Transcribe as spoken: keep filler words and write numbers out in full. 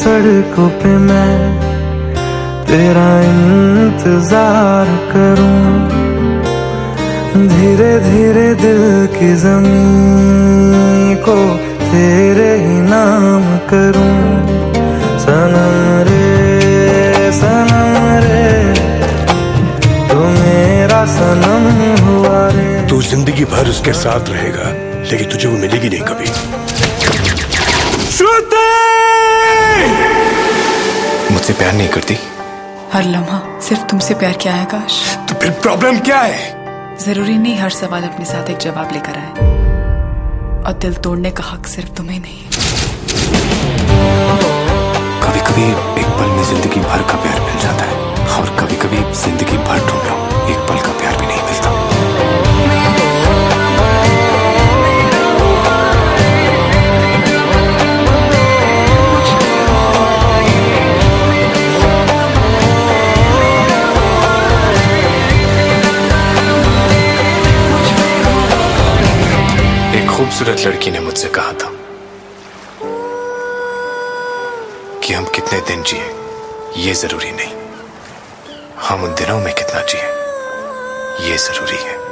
सड़कों पे मैं तेरा इंतजार करूं, धीरे धीरे दिल की जमीन को तेरे ही नाम करूं। सनम रे सनम रे तू मेरा सनम हुआ रे। तू जिंदगी भर उसके साथ रहेगा, लेकिन तुझे वो मिलेगी नहीं कभी। श्रुति! मुझसे प्यार नहीं करती? हर लम्हा सिर्फ तुमसे प्यार किया है काश। तो फिर प्रॉब्लम क्या है? जरूरी नहीं हर सवाल अपने साथ एक जवाब लेकर आए, और दिल तोड़ने का हक सिर्फ तुम्हें नहीं। कभी कभी एक पल में जिंदगी भर का प्यार मिल जाता है, और कभी कभी जिंदगी भर ढूंढ लो, एक पल का प्यार भी नहीं मिलता। खूबसूरत लड़की ने मुझसे कहा था कि हम कितने दिन जिए ये जरूरी नहीं, हम उन दिनों में कितना जिए ये जरूरी है।